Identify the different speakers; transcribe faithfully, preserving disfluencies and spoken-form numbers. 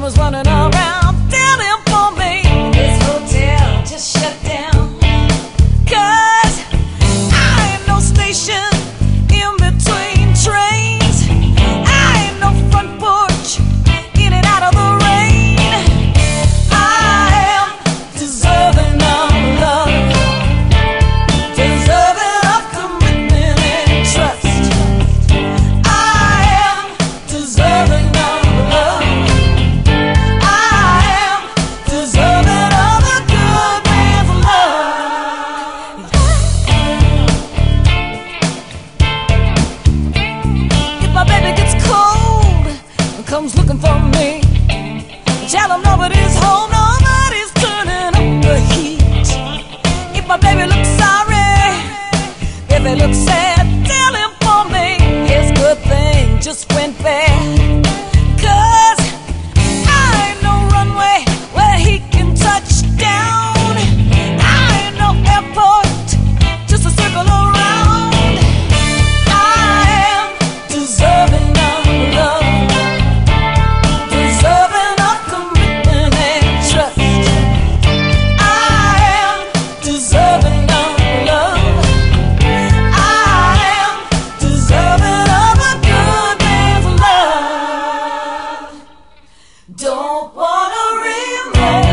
Speaker 1: was running around telling for me this hotel just shut down. 'Cause I ain't no station in between trains. I ain't no front porch in and out of the rain. I am deserving of love, deserving of commitment and trust. I am deserving of love. I am deserving of a good man's love. If my baby gets cold and comes looking for me, tell him nobody's home, nobody's turning up the heat. If my baby looks sorry, if he looks sad, tell him for me his good thing just went bad. 'Cause I ain't no runway where he can touch down. I ain't no airport just to circle around. I am deserving of love, deserving of commitment and trust. I am deserving of love. I am deserving of a good man's love. Don't wanna remain